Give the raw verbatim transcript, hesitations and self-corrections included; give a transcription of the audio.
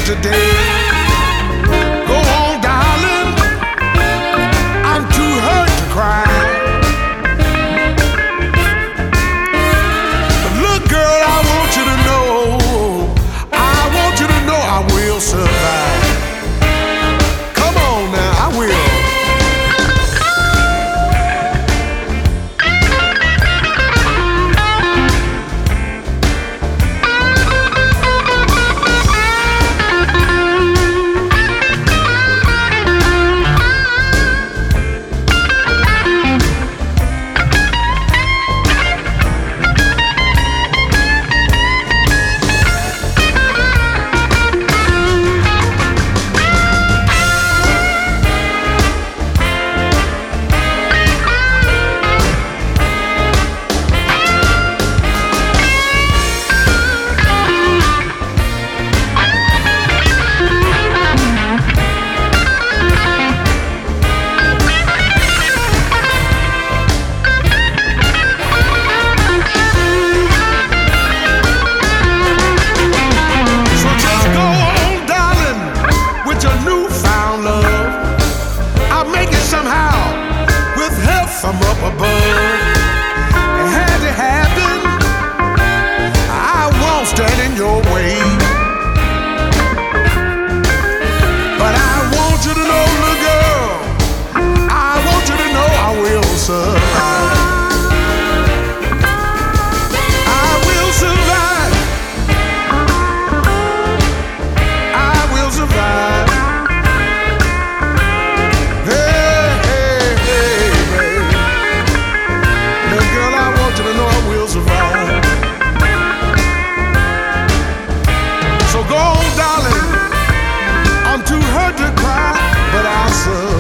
today. Go on, darling, I'm too hurt to cry. But look, girl, I want you to know, I want you to know I will survive. Come on now, I will. From up above, it had to happen. I won't stand in your way, but I want you to know, little girl, I want you to know I will survive. I will survive. I will survive. So go on, darling, I'm too hurt to cry, but I'll survive.